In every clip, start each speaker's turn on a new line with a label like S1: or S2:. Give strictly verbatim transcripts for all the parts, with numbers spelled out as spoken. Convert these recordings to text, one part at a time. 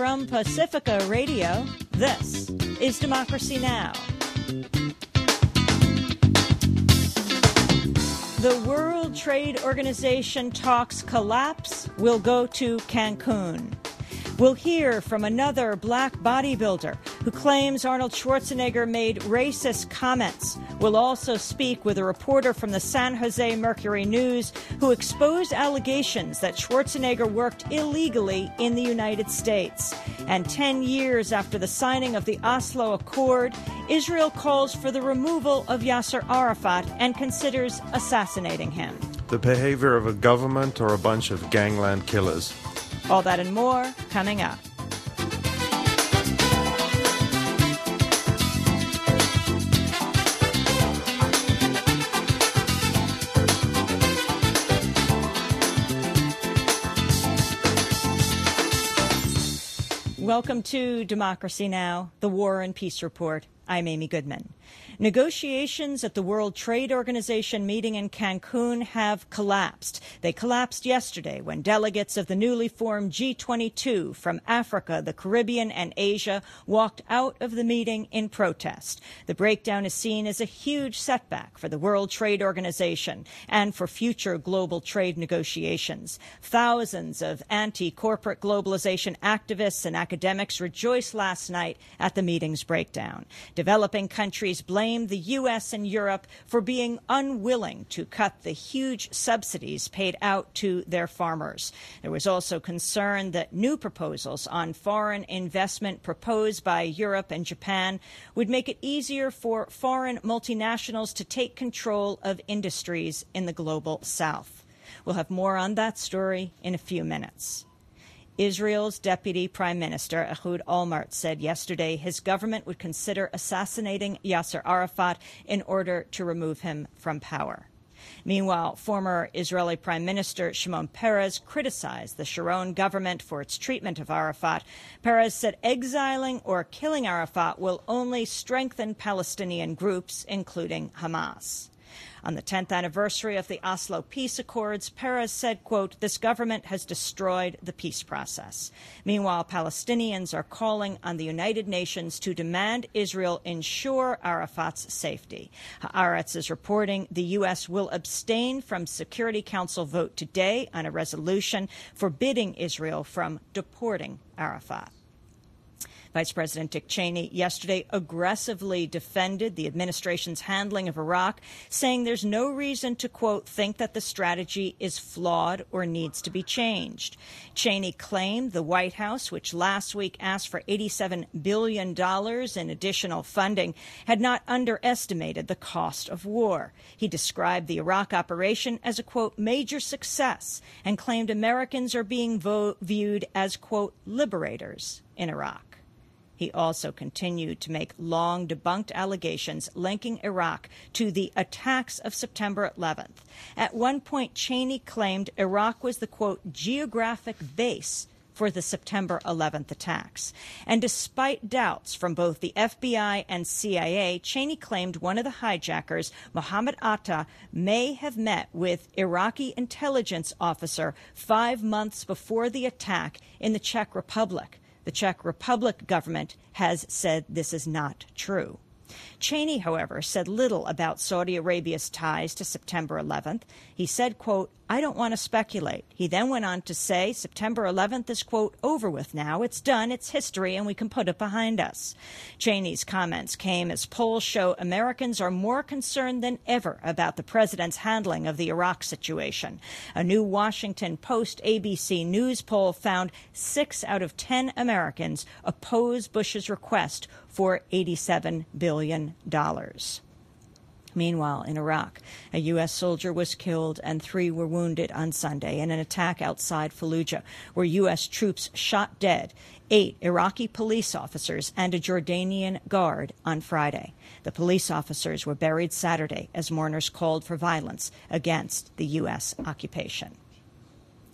S1: From Pacifica Radio, this is Democracy Now! The World Trade Organization talks collapse will go to Cancun. We'll hear from another black bodybuilder who claims Arnold Schwarzenegger made racist comments. We'll also speak with a reporter from the San Jose Mercury News who exposed allegations that Schwarzenegger worked illegally in the United States. And ten years after the signing of the Oslo Accord, Israel calls for the removal of Yasser Arafat and considers assassinating him.
S2: The behavior of a government or a bunch of gangland killers.
S1: All that and more coming up. Welcome to Democracy Now!, the War and Peace Report. I'm Amy Goodman. Negotiations at the World Trade Organization meeting in Cancun have collapsed. They collapsed yesterday when delegates of the newly formed G twenty-two from Africa, the Caribbean, and Asia walked out of the meeting in protest. The breakdown is seen as a huge setback for the World Trade Organization and for future global trade negotiations. Thousands of anti-corporate globalization activists and academics rejoiced last night at the meeting's breakdown. Developing countries blame the U S and Europe for being unwilling to cut the huge subsidies paid out to their farmers. There was also concern that new proposals on foreign investment proposed by Europe and Japan would make it easier for foreign multinationals to take control of industries in the global south. We'll have more on that story in a few minutes. Israel's Deputy Prime Minister Ehud Olmert said yesterday his government would consider assassinating Yasser Arafat in order to remove him from power. Meanwhile, former Israeli Prime Minister Shimon Peres criticized the Sharon government for its treatment of Arafat. Peres said exiling or killing Arafat will only strengthen Palestinian groups, including Hamas. On the tenth anniversary of the Oslo Peace Accords, Peres said, quote, "This government has destroyed the peace process." Meanwhile, Palestinians are calling on the United Nations to demand Israel ensure Arafat's safety. Haaretz is reporting the U S will abstain from Security Council vote today on a resolution forbidding Israel from deporting Arafat. Vice President Dick Cheney yesterday aggressively defended the administration's handling of Iraq, saying there's no reason to, quote, think that the strategy is flawed or needs to be changed. Cheney claimed the White House, which last week asked for eighty-seven billion dollars in additional funding, had not underestimated the cost of war. He described the Iraq operation as a, quote, major success and claimed Americans are being vo- viewed as, quote, liberators in Iraq. He also continued to make long debunked allegations linking Iraq to the attacks of September eleventh. At one point, Cheney claimed Iraq was the, quote, geographic base for the September eleventh attacks. And despite doubts from both the F B I and C I A, Cheney claimed one of the hijackers, Mohammed Atta, may have met with Iraqi intelligence officer five months before the attack in the Czech Republic. The Czech Republic government has said this is not true. Cheney, however, said little about Saudi Arabia's ties to September eleventh. He said, quote, "I don't want to speculate." He then went on to say September eleventh is, quote, over with now. It's done. It's history, and we can put it behind us. Cheney's comments came as polls show Americans are more concerned than ever about the president's handling of the Iraq situation. A new Washington Post A B C News poll found six out of ten Americans oppose Bush's request for eighty-seven billion dollars. Meanwhile, in Iraq, a U S soldier was killed and three were wounded on Sunday in an attack outside Fallujah, where U S troops shot dead eight Iraqi police officers and a Jordanian guard on Friday. The police officers were buried Saturday as mourners called for violence against the U S occupation.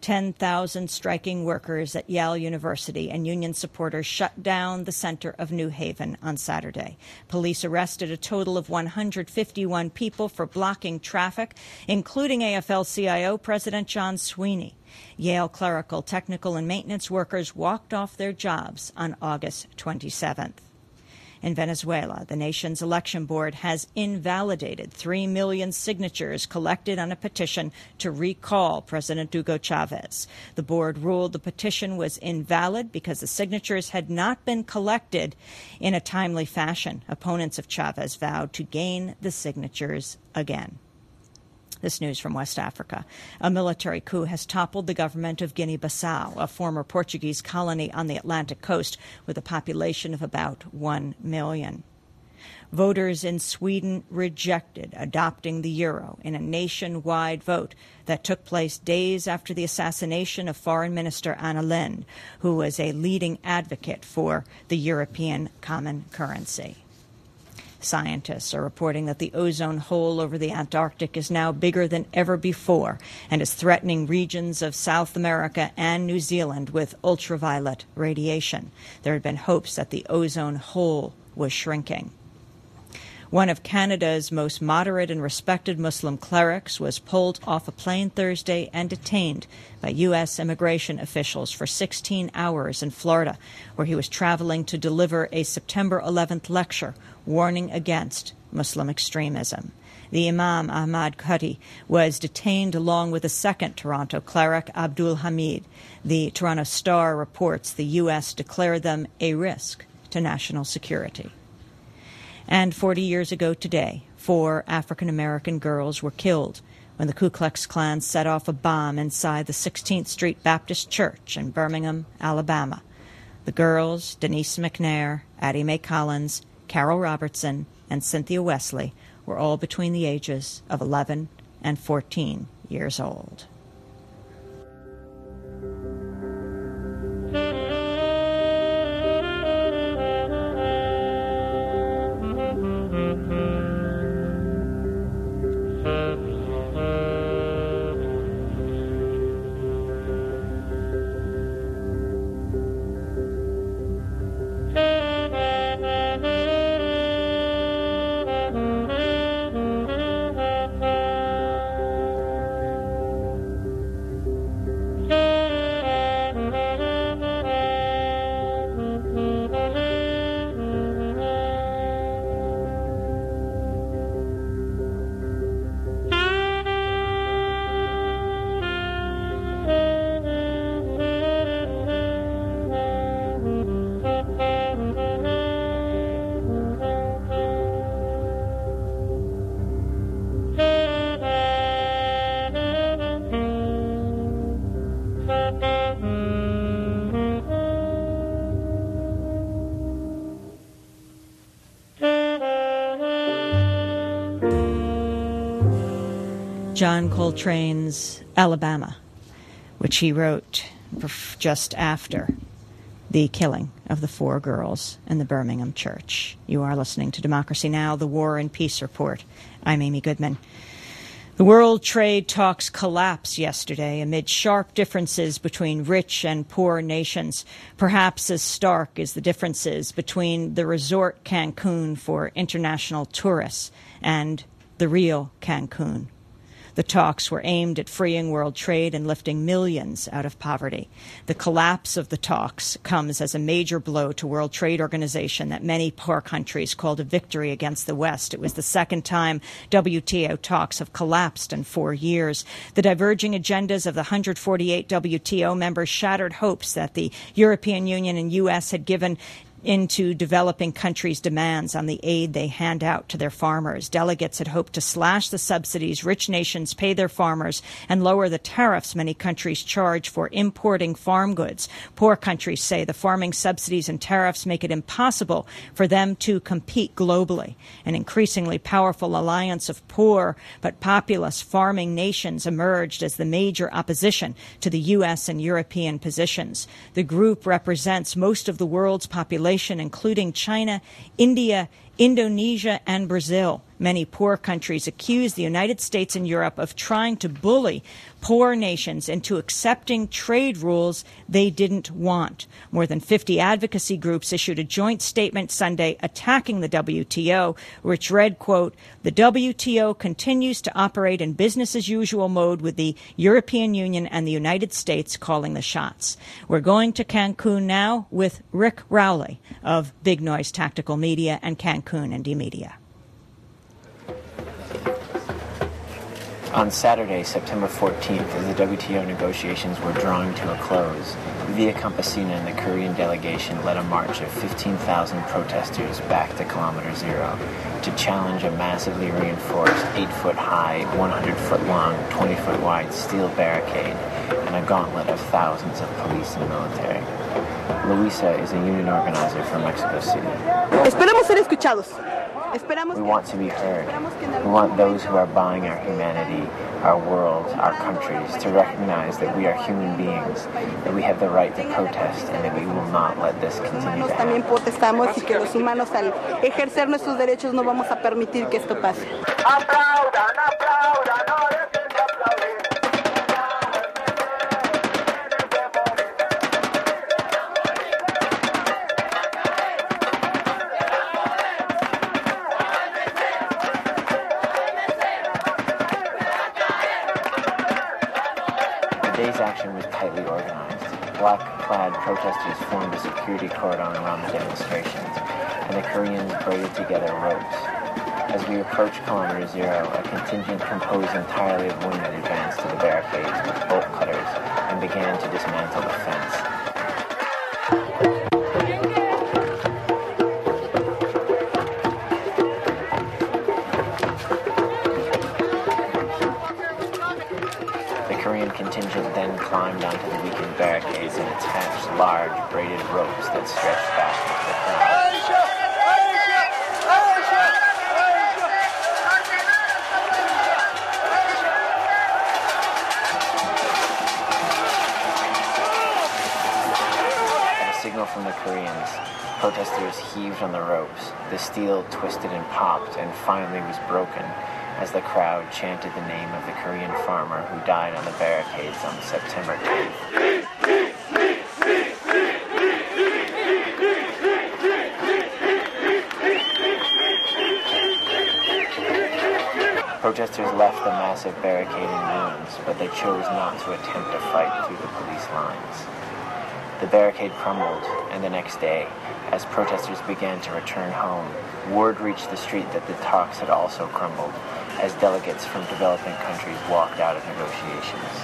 S1: ten thousand striking workers at Yale University and union supporters shut down the center of New Haven on Saturday. Police arrested a total of one hundred fifty-one people for blocking traffic, including A F L C I O President John Sweeney. Yale clerical, technical, and maintenance workers walked off their jobs on August twenty-seventh. In Venezuela, the nation's election board has invalidated three million signatures collected on a petition to recall President Hugo Chavez. The board ruled the petition was invalid because the signatures had not been collected in a timely fashion. Opponents of Chavez vowed to gain the signatures again. This news from West Africa. A military coup has toppled the government of Guinea-Bissau, a former Portuguese colony on the Atlantic coast with a population of about one million. Voters in Sweden rejected adopting the euro in a nationwide vote that took place days after the assassination of Foreign Minister Anna Lindh, who was a leading advocate for the European common currency. Scientists are reporting that the ozone hole over the Antarctic is now bigger than ever before and is threatening regions of South America and New Zealand with ultraviolet radiation. There had been hopes that the ozone hole was shrinking. One of Canada's most moderate and respected Muslim clerics was pulled off a plane Thursday and detained by U S immigration officials for sixteen hours in Florida, where he was traveling to deliver a September eleventh lecture warning against Muslim extremism. The Imam Ahmad Khadi was detained along with a second Toronto cleric, Abdul Hamid. The Toronto Star reports the U S declared them a risk to national security. And forty years ago today, four African-American girls were killed when the Ku Klux Klan set off a bomb inside the sixteenth Street Baptist Church in Birmingham, Alabama. The girls, Denise McNair, Addie Mae Collins, Carol Robertson, and Cynthia Wesley, were all between the ages of eleven and fourteen years old. John Coltrane's Alabama, which he wrote just after the killing of the four girls in the Birmingham church. You are listening to Democracy Now!, the War and Peace Report. I'm Amy Goodman. The world trade talks collapsed yesterday amid sharp differences between rich and poor nations. Perhaps as stark as the differences between the resort Cancun for international tourists and the real Cancun. The talks were aimed at freeing world trade and lifting millions out of poverty. The collapse of the talks comes as a major blow to World Trade Organization that many poor countries called a victory against the West. It was the second time W T O talks have collapsed in four years. The diverging agendas of the one hundred forty-eight W T O members shattered hopes that the European Union and U S had given into developing countries' demands on the aid they hand out to their farmers. Delegates had hoped to slash the subsidies rich nations pay their farmers and lower the tariffs many countries charge for importing farm goods. Poor countries say the farming subsidies and tariffs make it impossible for them to compete globally. An increasingly powerful alliance of poor but populous farming nations emerged as the major opposition to the U S and European positions. The group represents most of the world's population, including China, India, Indonesia, and Brazil. Many poor countries accuse the United States and Europe of trying to bully poor nations into accepting trade rules they didn't want. More than fifty advocacy groups issued a joint statement Sunday attacking the W T O, which read, quote, "The W T O continues to operate in business-as-usual mode with the European Union and the United States calling the shots." We're going to Cancun now with Rick Rowley of Big Noise Tactical Media and Cancun Indymedia.
S3: On Saturday, September fourteenth, as the W T O negotiations were drawing to a close, Via Campesina and the Korean delegation led a march of fifteen thousand protesters back to Kilometer Zero to challenge a massively reinforced eight-foot-high, one hundred foot long, twenty foot wide steel barricade and a gauntlet of thousands of police and military. Luisa is a union organizer from Mexico City.
S4: Esperamos ser escuchados.
S3: We want to be heard. We want those who are buying our humanity, our world, our countries, to recognize that we are human beings, that we have the right to protest, and that we will not let this continue to
S4: También
S3: happen.
S4: protestamos y que los humanos al ejercer nuestros derechos no vamos a permitir que esto pase.
S5: Aplaudan, aplaudan, no dejen de aplaudir.
S3: Today's action was tightly organized. Black-clad protesters formed a security cordon around the demonstrations, and the Koreans braided together ropes. As we approached Kilometer Zero, a contingent composed entirely of women advanced to the barricades with bolt cutters and began to dismantle the fence. Contingent then climbed onto the weakened barricades and attached large braided ropes that stretched back into the crowd. At a signal from the Koreans, protesters heaved on the ropes. The steel twisted and popped and finally was broken as the crowd chanted the name of the Korean farmer who died on the barricades on September eighth. Protesters left the massive barricade in ruins, but they chose not to attempt a fight through the police lines. The barricade crumbled, and the next day, as protesters began to return home, word reached the street that the talks had also crumbled, as delegates from developing countries walked out of negotiations.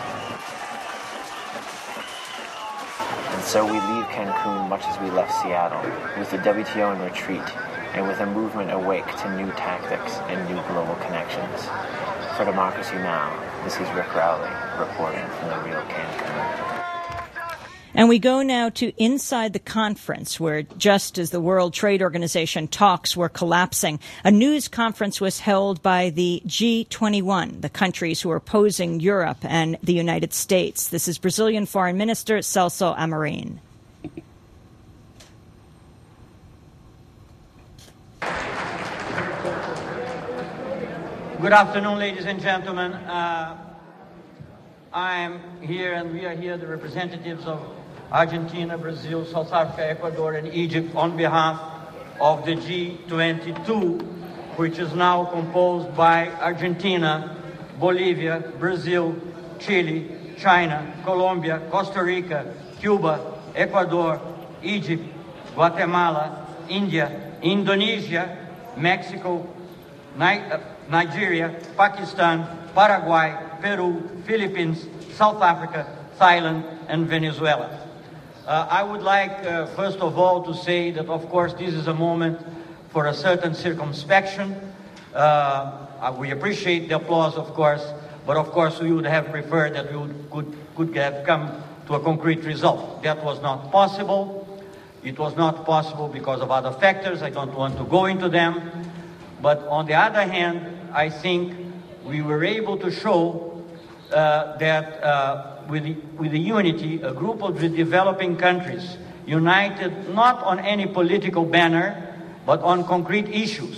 S3: And so we leave Cancun much as we left Seattle, with the W T O in retreat, and with a movement awake to new tactics and new global connections. For Democracy Now!, this is Rick Rowley, reporting from the real Cancun.
S1: And we go now to inside the conference, where just as the World Trade Organization talks were collapsing, a news conference was held by the G twenty-one, the countries who are opposing Europe and the United States. This is Brazilian Foreign Minister Celso Amorim.
S6: Good afternoon, ladies and gentlemen. Uh, I am here, and we are here, the representatives of Argentina, Brazil, South Africa, Ecuador, and Egypt on behalf of the G twenty-two, which is now composed by Argentina, Bolivia, Brazil, Chile, China, Colombia, Costa Rica, Cuba, Ecuador, Egypt, Guatemala, India, Indonesia, Mexico, Nigeria, Pakistan, Paraguay, Peru, Philippines, South Africa, Thailand, and Venezuela. Uh, I would like, uh, first of all, to say that, of course, this is a moment for a certain circumspection. Uh, we appreciate the applause, of course, but, of course, we would have preferred that we would, could, could have come to a concrete result. That was not possible. It was not possible because of other factors. I don't want to go into them. But on the other hand, I think we were able to show uh, that uh, with, the, with the unity, a group of the developing countries, united not on any political banner, but on concrete issues,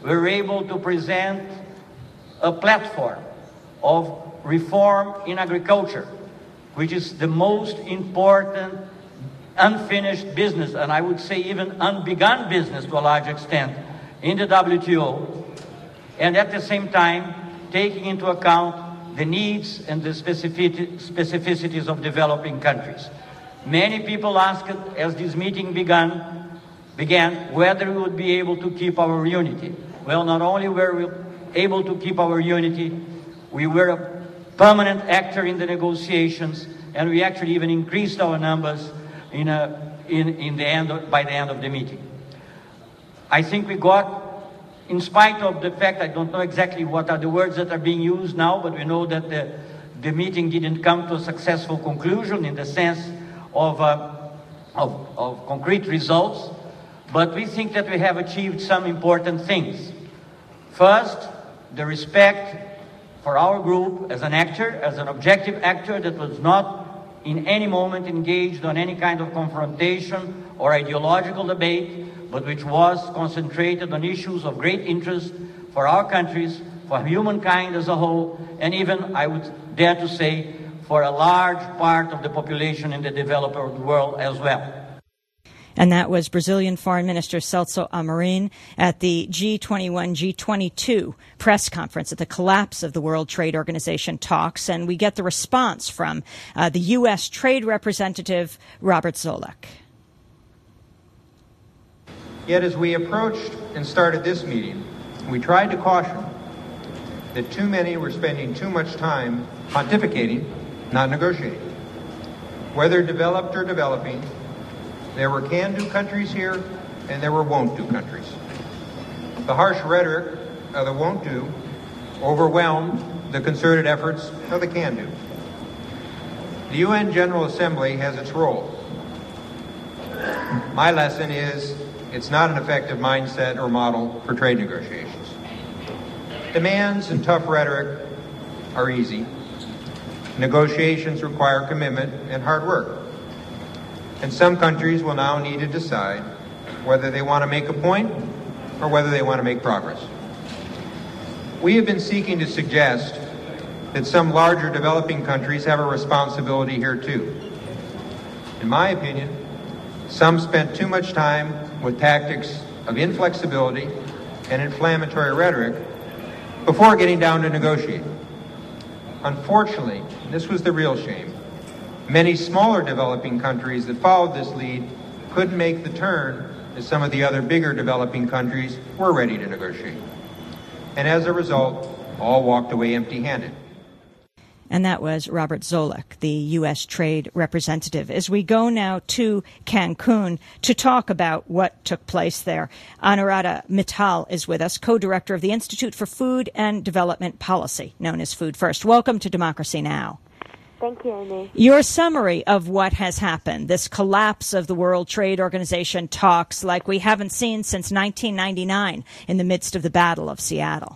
S6: we were able to present a platform of reform in agriculture, which is the most important unfinished business, and I would say even unbegun business to a large extent, in the W T O, and at the same time taking into account the needs and the specific- specificities of developing countries. Many people asked, as this meeting began, began whether we would be able to keep our unity. Well, not only were we able to keep our unity, we were a permanent actor in the negotiations, and we actually even increased our numbers in a, in, in the end of, by the end of the meeting. I think we got, in spite of the fact, I don't know exactly what are the words that are being used now, but we know that the, the meeting didn't come to a successful conclusion in the sense of, uh, of, of concrete results, but we think that we have achieved some important things. First, the respect for our group as an actor, as an objective actor that was not in any moment engaged on any kind of confrontation or ideological debate, but which was concentrated on issues of great interest for our countries, for humankind as a whole, and even, I would dare to say, for a large part of the population in the developed world as well.
S1: And that was Brazilian Foreign Minister Celso Amorim at the G twenty-one G twenty-two press conference at the collapse of the World Trade Organization talks. And we get the response from uh, the U S Trade Representative Robert Zoellick.
S7: Yet as we approached and started this meeting, we tried to caution that too many were spending too much time pontificating, not negotiating. Whether developed or developing, there were can-do countries here, and there were won't-do countries. The harsh rhetoric of the won't-do overwhelmed the concerted efforts of the can-do. The U N General Assembly has its role. My lesson is it's not an effective mindset or model for trade negotiations. Demands and tough rhetoric are easy. Negotiations require commitment and hard work. And some countries will now need to decide whether they want to make a point or whether they want to make progress. We have been seeking to suggest that some larger developing countries have a responsibility here too. In my opinion, some spent too much time with tactics of inflexibility and inflammatory rhetoric before getting down to negotiating. Unfortunately, this was the real shame. Many smaller developing countries that followed this lead couldn't make the turn as some of the other bigger developing countries were ready to negotiate. And as a result, all walked away empty-handed.
S1: And that was Robert Zoellick, the U S Trade Representative. As we go now to Cancun to talk about what took place there, Anuradha Mittal is with us, co-director of the Institute for Food and Development Policy, known as Food First. Welcome to Democracy Now!
S8: Thank you, Amy.
S1: Your summary of what has happened, this collapse of the World Trade Organization talks like we haven't seen since nineteen ninety-nine in the midst of the Battle of Seattle.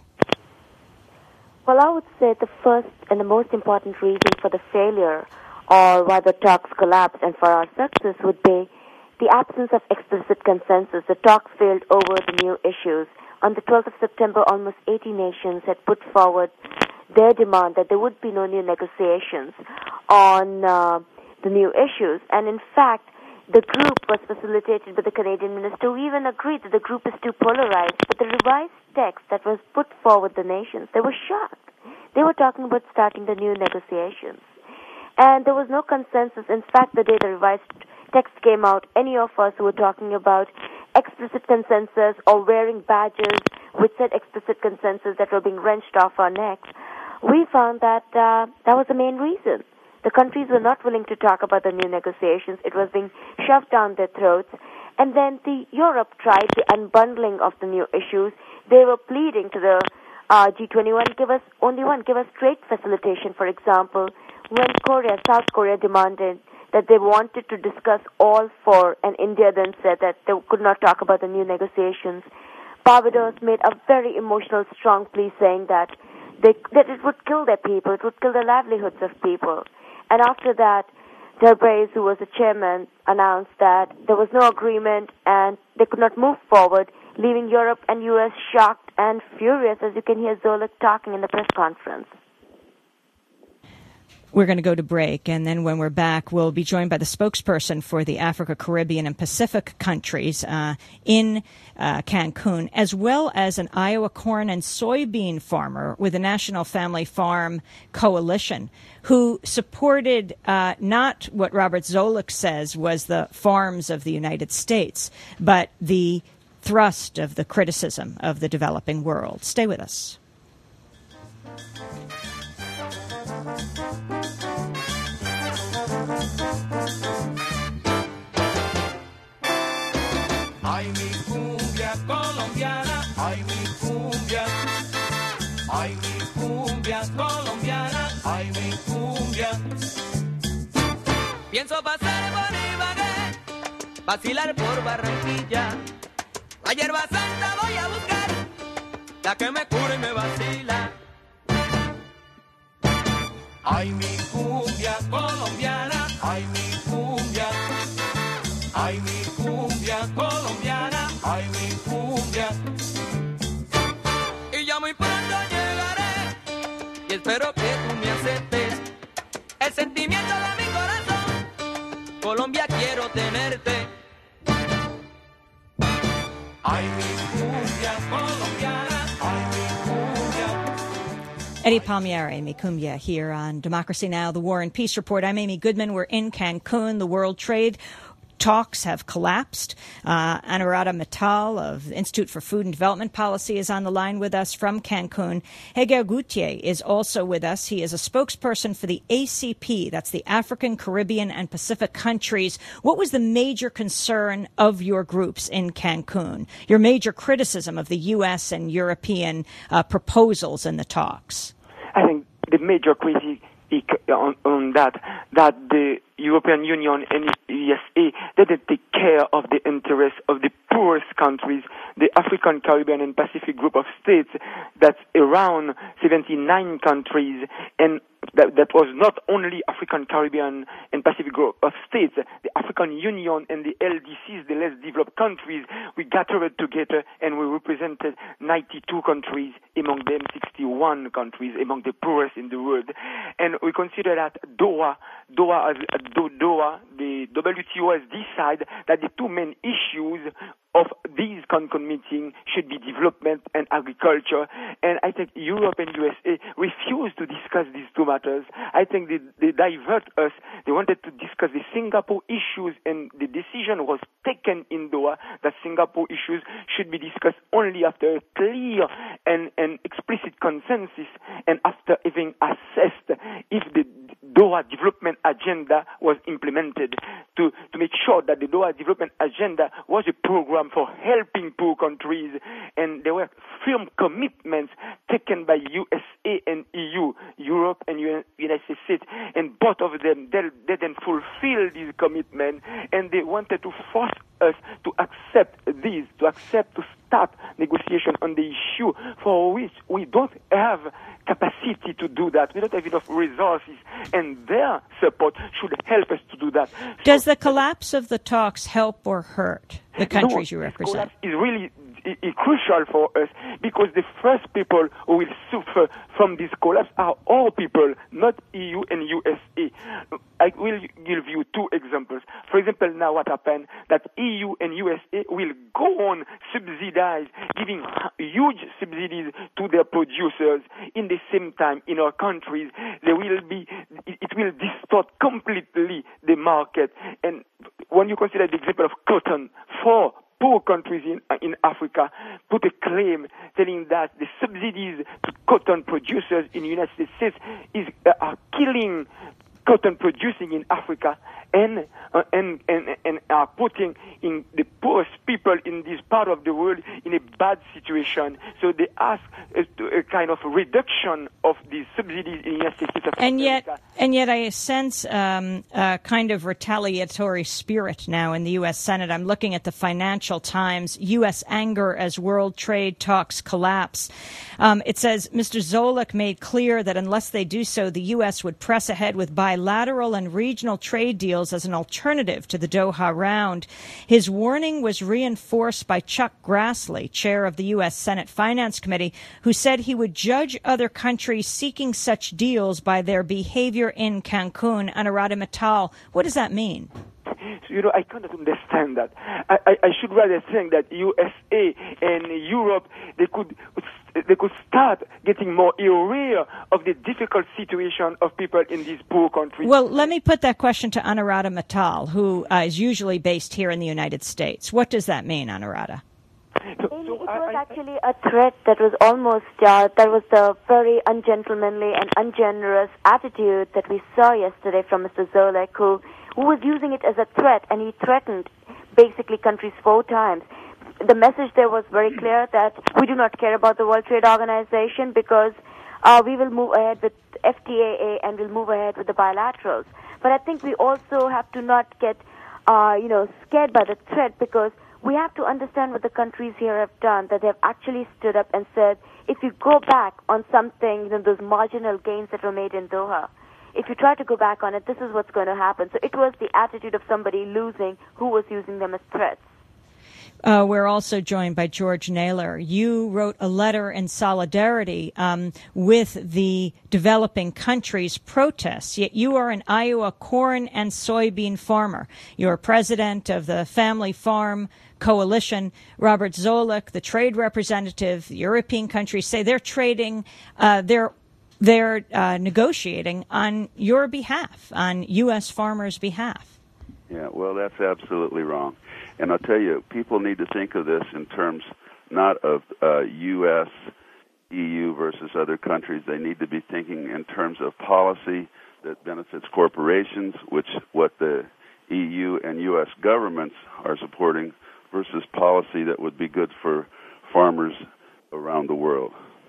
S8: Well, I would say the first and the most important reason for the failure or why the talks collapsed and for our success would be the absence of explicit consensus. The talks failed over the new issues. On the twelfth of September, almost eighty nations had put forward their demand that there would be no new negotiations on uh, the new issues. And in fact, the group was facilitated by the Canadian minister who even agreed that the group is too polarized. But the revised text that was put forward the nations, they were shocked. They were talking about starting the new negotiations. And there was no consensus. In fact, the day the revised text came out, any of us who were talking about explicit consensus or wearing badges which said explicit consensus that were being wrenched off our necks, we found that uh, that was the main reason. The countries were not willing to talk about the new negotiations. It was being shoved down their throats. And then the Europe tried the unbundling of the new issues. They were pleading to the uh, G twenty-one, give us only one, give us trade facilitation, for example. When Korea, South Korea demanded that they wanted to discuss all four, and India then said that they could not talk about the new negotiations, Barbados made a very emotional, strong plea saying that they, that it would kill their people, it would kill the livelihoods of people. And after that, Delbrais, who was the chairman, announced that there was no agreement and they could not move forward, leaving Europe and U S shocked and furious, as you can hear Zoellick talking in the press conference.
S1: We're going to go to break, and then when we're back, we'll be joined by the spokesperson for the Africa, Caribbean, and Pacific countries uh, in uh, Cancun, as well as an Iowa corn and soybean farmer with the National Family Farm Coalition, who supported uh, not what Robert Zoellick says was the farms of the United States, but the thrust of the criticism of the developing world. Stay with us.
S9: Ay, mi cumbia colombiana, ay, mi cumbia, ay, mi cumbia colombiana, ay, mi cumbia. Pienso pasar por Ibagué, vacilar por Barranquilla, la hierba santa voy a buscar, la que me cura y me vacila. Ay, mi cumbia colombiana, ay, mi cumbia, ay, mi cumbia colombiana, ay, mi cumbia. Y ya muy pronto llegaré, y espero que tú me aceptes el sentimiento de mi corazón. Colombia, quiero tenerte. Ay, mi cumbia colombiana, ay, mi cumbia.
S1: Eddie Palmieri, Mi Cumbia, here on Democracy Now!, the War and Peace Report. I'm Amy Goodman. We're in Cancun. The World Trade talks have collapsed. Uh, Anuradha Mittal of the Institute for Food and Development Policy is on the line with us from Cancun. Heger Gauthier is also with us. He is a spokesperson for the A C P, that's the African, Caribbean, and Pacific countries. What was the major concern of your groups in Cancun? Your major criticism of the U S and European uh, proposals in the talks?
S10: I think the major critique on, on that, that the European Union and U S A didn't take care of the interests of the poorest countries, the African, Caribbean, and Pacific group of states. That's around seventy-nine countries, and that, that was not only African, Caribbean, and Pacific group of states. The African Union and the L D Cs, the less developed countries, we gathered together and we represented ninety-two countries, among them sixty-one countries, among the poorest in the world. And we consider that Doha, Doha, as, uh, Doha, the W T O has decided that the two main issues of these Cancun meetings should be development and agriculture. And I think Europe and U S A refused to discuss these two matters. I think they, they divert us. They wanted to discuss the Singapore issues, and the decision was taken in Doha that Singapore issues should be discussed only after a clear and, and explicit consensus and after having assessed if the Doha development agenda was implemented, to, to make sure that the Doha development agenda was a program for helping poor countries, and there were firm commitments taken by U S A and E U, Europe and United States, and both of them they didn't fulfill these commitments, and they wanted to force us to accept these, to accept to start negotiation on the issue for which we don't have capacity to do that. We don't have enough resources, and their support should help us to do that.
S1: Does
S10: so,
S1: the collapse of the talks help or hurt the countries
S10: no,
S1: you represent?
S10: Collapse is really i- i- crucial for us, because the first people who will suffer from this collapse are all people, not E U and U S A. I will give you two examples. For example, now what happened, that E U and U S A will go on subsidize, giving huge subsidies to their producers. In the same time, in our countries, there will be, it, it will distort completely the market. And when you consider the example of cotton, for poor countries in, in Africa put a claim telling that the subsidies to cotton producers in the United States is, uh, are killing cotton producing in Africa, and, uh, and and and are putting in the poorest people in this part of the world in a bad situation. So they ask a, a kind of reduction of the subsidies in the United States of
S1: and
S10: America.
S1: Yet, and yet I sense um, a kind of retaliatory spirit now in the U S Senate. I'm looking at the Financial Times, U S anger as world trade talks collapse. Um, it says, Mister Zoellick made clear that unless they do so, the U S would press ahead with bilateral and regional trade deals deals as an alternative to the Doha round. His warning was reinforced by Chuck Grassley, chair of the U S Senate Finance Committee, who said he would judge other countries seeking such deals by their behavior in Cancun. Anuradha Mittal, what does that mean?
S10: You know, I cannot understand that. I, I, I should rather think that U S A and Europe, they could they could start getting more aware of the difficult situation of people in these poor countries.
S1: Well, let me put that question to Anuradha Mittal, who uh, is usually based here in the United States. What does that mean, Anuradha?
S8: So, so it was actually a threat that was almost, uh, that was the very ungentlemanly and ungenerous attitude that we saw yesterday from Mister Zoellick, who, who was using it as a threat, and he threatened basically countries four times. The message there was very clear that we do not care about the World Trade Organization because uh, we will move ahead with F T A A and we'll move ahead with the bilaterals. But I think we also have to not get, uh, you know, scared by the threat, because we have to understand what the countries here have done, that they've actually stood up and said, if you go back on something, you know, those marginal gains that were made in Doha, if you try to go back on it, this is what's going to happen. So it was the attitude of somebody losing who was using them as threats.
S1: Uh, we're also joined by George Naylor. You wrote a letter in solidarity um, with the developing countries' protests, yet you are an Iowa corn and soybean farmer. You're president of the Family Farm Coalition. Robert Zoellick, the trade representative, European countries say they're trading, uh, they're they're uh, negotiating on your behalf, on U S farmers' behalf.
S11: Yeah, well, that's absolutely wrong. And I'll tell you, people need to think of this in terms not of uh, U S, E U versus other countries. They need to be thinking in terms of policy that benefits corporations, which what the E U and U S governments are supporting, versus policy that would be good for farmers around the world.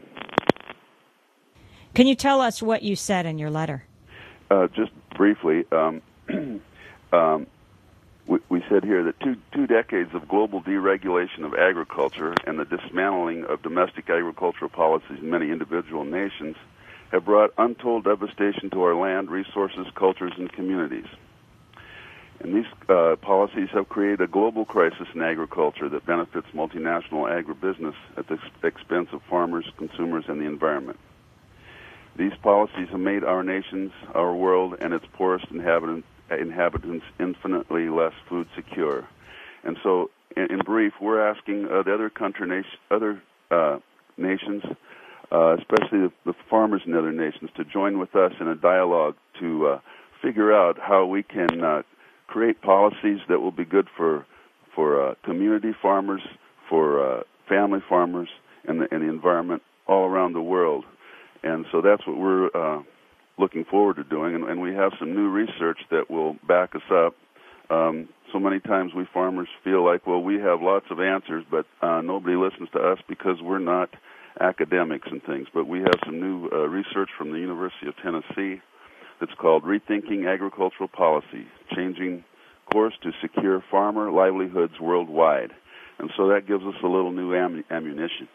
S1: Can you tell us what you said in your letter?
S11: Uh, just briefly, um, um, we, we said here that two, two decades of global deregulation of agriculture and the dismantling of domestic agricultural policies in many individual nations have brought untold devastation to our land, resources, cultures, and communities. And these uh, policies have created a global crisis in agriculture that benefits multinational agribusiness at the expense of farmers, consumers, and the environment. These policies have made our nations, our world, and its poorest inhabitants, inhabitants infinitely less food secure. And so, in, in brief, we're asking uh, the other country, nation, other uh, nations, uh, especially the, the farmers in other nations, to join with us in a dialogue to uh, figure out how we can uh, create policies that will be good for for uh, community farmers, for uh, family farmers, and the, and the environment all around the world. And so that's what we're uh, looking forward to doing, and, and we have some new research that will back us up. Um, so many times we farmers feel like, well, we have lots of answers, but uh, nobody listens to us because we're not academics and things. But we have some new uh, research from the University of Tennessee that's called Rethinking Agricultural Policy, Changing Course to Secure Farmer Livelihoods Worldwide. And so that gives us a little new am- ammunition.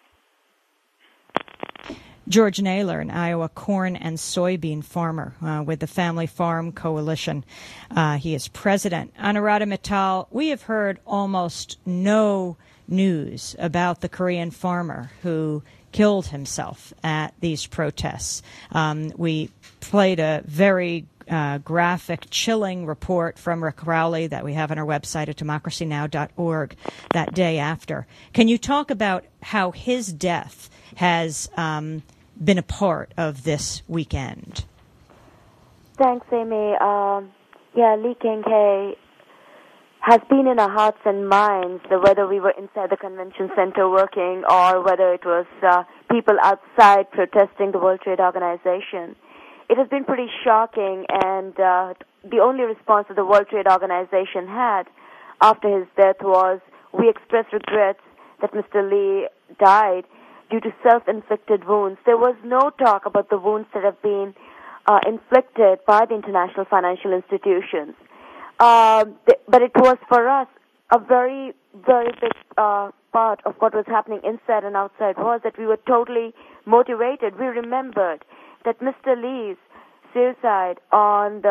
S1: George Naylor, an Iowa corn and soybean farmer uh, with the Family Farm Coalition. Uh, he is president. Anuradha Mittal, we have heard almost no news about the Korean farmer who killed himself at these protests. Um, we played a very uh, graphic, chilling report from Rick Rowley that we have on our website at democracy now dot org that day after. Can you talk about how his death has um, been a part of this weekend?
S8: Thanks, Amy. Um, yeah, Lee Kang-hae has been in our hearts and minds, whether we were inside the convention center working or whether it was uh, people outside protesting the World Trade Organization. It has been pretty shocking, and uh, the only response that the World Trade Organization had after his death was, we express regrets that Mister Lee died due to self-inflicted wounds. There was no talk about the wounds that have been uh, inflicted by the international financial institutions. Uh, th- but it was for us a very, very big uh, part of what was happening inside and outside was that we were totally motivated. We remembered that Mister Lee's suicide on the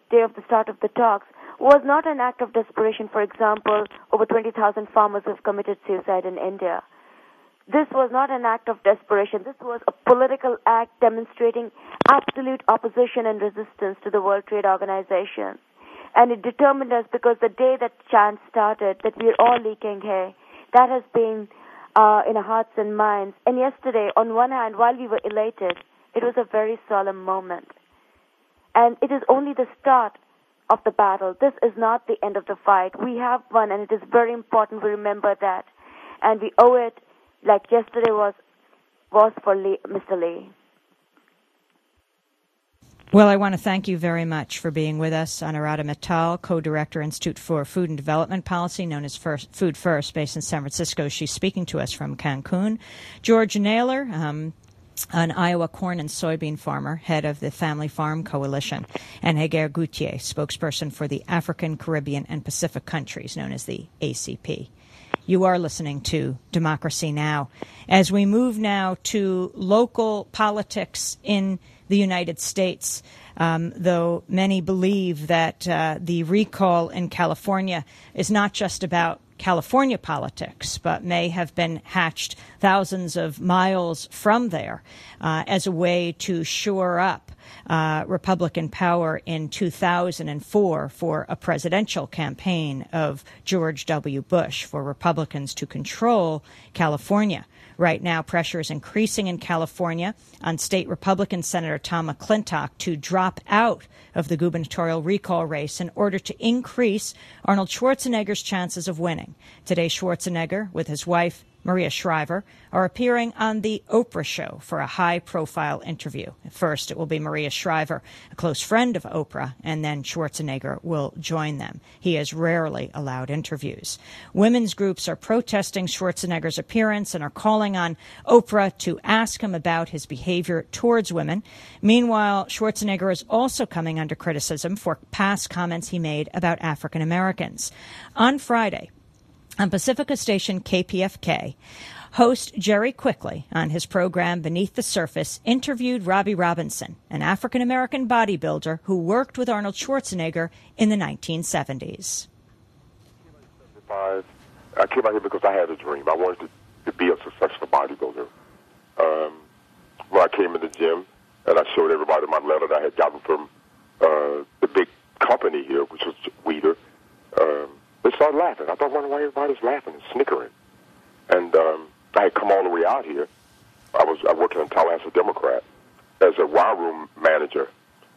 S8: day of the start of the talks was not an act of desperation. For example, over twenty thousand farmers have committed suicide in India. This was not an act of desperation. This was a political act demonstrating absolute opposition and resistance to the World Trade Organization. And it determined us, because the day that chant started, that we are all leaking hay. That has been uh, in our hearts and minds. And yesterday, on one hand, while we were elated, it was a very solemn moment. And it is only the start of the battle. This is not the end of the fight. We have won, and it is very important we remember that. And we owe it, like yesterday was was for Lee, Mister Lee.
S1: Well, I want to thank you very much for being with us. Anuradha Mittal, co-director, Institute for Food and Development Policy, known as First, Food First, based in San Francisco. She's speaking to us from Cancun. George Naylor, um, an Iowa corn and soybean farmer, head of the Family Farm Coalition, and Heger Gautier, spokesperson for the African, Caribbean, and Pacific countries, known as the A C P. You are listening to Democracy Now! As we move now to local politics in the United States, um, though many believe that uh, the recall in California is not just about California politics, but may have been hatched thousands of miles from there uh, as a way to shore up uh, Republican power in two thousand four for a presidential campaign of George W. Bush for Republicans to control California. Right now, pressure is increasing in California on state Republican Senator Tom McClintock to drop out of the gubernatorial recall race in order to increase Arnold Schwarzenegger's chances of winning. Today, Schwarzenegger, with his wife, Maria Shriver, are appearing on The Oprah Show for a high-profile interview. First, it will be Maria Shriver, a close friend of Oprah, and then Schwarzenegger will join them. He has rarely allowed interviews. Women's groups are protesting Schwarzenegger's appearance and are calling on Oprah to ask him about his behavior towards women. Meanwhile, Schwarzenegger is also coming under criticism for past comments he made about African Americans. On Friday, on Pacifica station K P F K, host Jerry Quickly on his program Beneath the Surface interviewed Robbie Robinson, an African-American bodybuilder who worked with Arnold Schwarzenegger in the nineteen seventies.
S12: I came out here because I had a dream. I wanted to, to be a successful bodybuilder. Um, when I came in the gym and I showed everybody my letter that I had gotten from uh, the big company here, which was Weider, um, they started laughing. I thought, wondering why everybody's laughing and snickering. And um, I had come all the way out here. I was I working in Tallahassee Democrat as a wire room manager.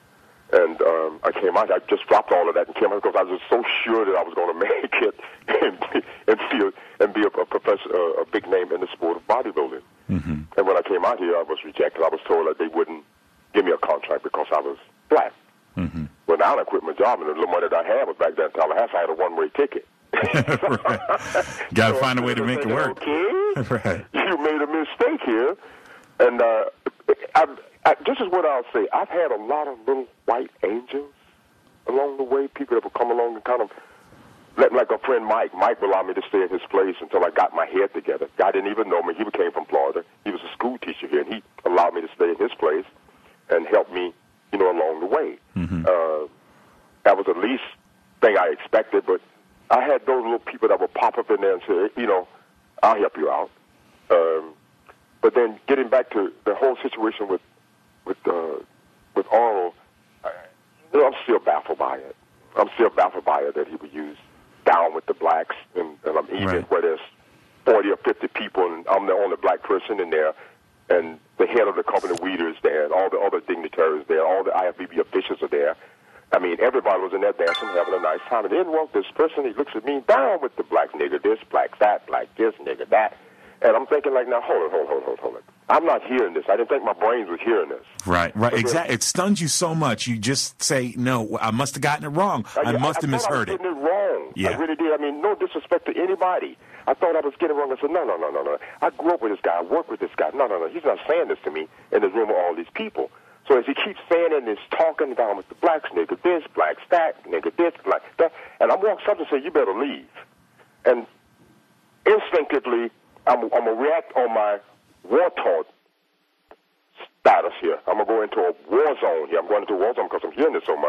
S12: And um, I came out. I just dropped all of that and came out because I was so sure that I was going to make it and, and feel and be a, a professor, a, a big name in the sport of bodybuilding. Mm-hmm. And when I came out here, I was rejected. I was told that they wouldn't give me a contract because I was black. Mm-hmm. Well, now I quit my job, and the little money that I had was back there in Tallahassee. I had a one-way ticket.
S13: Got to so find a way to make thinking, it work.
S12: Okay,
S13: right.
S12: You made a mistake here. And uh, I, I, this is what I'll say. I've had a lot of little white angels along the way, people that will come along and kind of, let, like a friend Mike. Mike allowed me to stay at his place until I got my head together. Guy didn't even know me. He came from Florida. He was a school teacher here, and he allowed me to stay at his place and help me, you know, along the way. Mm-hmm. Uh, that was the least thing I expected, but I had those little people that would pop up in there and say, you know, I'll help you out. Um, but then getting back to the whole situation with with uh, with Arnold, I, you know, I'm still baffled by it. I'm still baffled by it that he would use down with the blacks, and, and I'm even right. where there's forty or fifty people, and I'm the only black person in there, and the head of the company, Weider, is there, and all the other dignitaries there, all the I F B B officials are there. I mean, everybody was in there dancing, having a nice time. And then walked this person, he looks at me, down with the black nigger, this, black that, black this, nigger that. And I'm thinking like, now, hold it, hold it, hold it, hold it. I'm not hearing this. I didn't think my brains was hearing this.
S13: Right, right, exactly. It stuns you so much, you just say, no, I must have gotten it wrong. I, I must I, have I misheard
S12: I was
S13: it.
S12: getting it wrong. Yeah. I really did. I mean, no disrespect to anybody. I thought I was getting it wrong. I said, no, no, no, no, no. I grew up with this guy. I worked with this guy. No, no, no. He's not saying this to me in this room with all these people. So as he keeps saying it and is talking down with the blacks, nigga this, blacks that, nigga this, black that, and I'm walking something and say, you better leave. And instinctively, I'm, I'm going to react on my war-taught status here. I'm going to go into a war zone here. I'm going into a war zone because I'm hearing this so much.